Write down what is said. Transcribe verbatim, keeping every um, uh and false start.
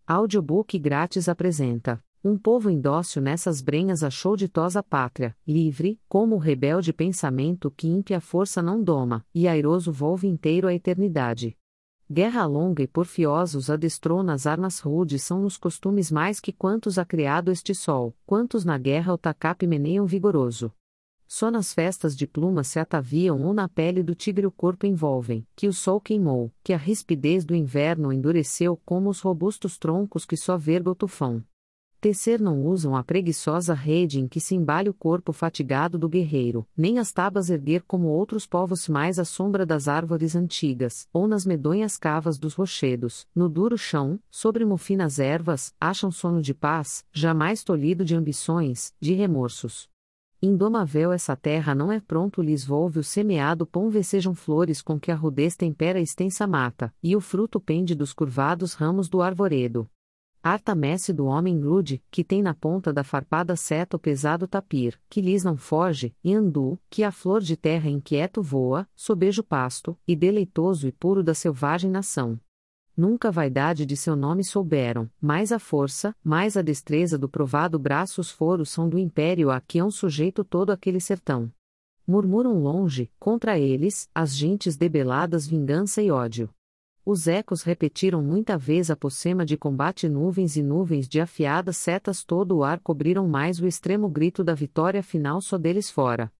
Audiobook grátis apresenta: Um povo indócil nessas brenhas achou ditosa pátria, livre, como o rebelde pensamento que ímpia força não doma, e airoso volve inteiro à eternidade. Guerra longa e porfiosos adestrou nas armas rudes são nos costumes mais que quantos ha criado este sol, quantos na guerra o tacape meneiam vigoroso. Só nas festas de plumas se ataviam ou na pele do tigre o corpo envolvem, que o sol queimou, que a rispidez do inverno endureceu como os robustos troncos que só verga o tufão. Tecer não usam a preguiçosa rede em que se embale o corpo fatigado do guerreiro, nem as tabas erguer como outros povos mais à sombra das árvores antigas, ou nas medonhas cavas dos rochedos, no duro chão, sobre mofinas ervas, acham sono de paz, jamais tolhido de ambições, de remorsos. Indomável essa terra não é pronto lhes volve o semeado pão vecejam flores com que a rudez tempera a extensa mata, e o fruto pende dos curvados ramos do arvoredo. Harta messe do homem rude, que tem na ponta da farpada seta o pesado tapir, que lhes não foge, e andu, que a flor de terra inquieto voa, sobeja o pasto, e deleitoso e puro da selvagem nação. Nunca a vaidade de seu nome souberam, mais a força, mais a destreza do provado braço os foros são do império a que é um sujeito todo aquele sertão. Murmuram longe, contra eles, as gentes debeladas vingança e ódio. Os ecos repetiram muita vez a pocema de combate nuvens e nuvens de afiadas setas todo o ar cobriram mais o extremo grito da vitória final só deles fora.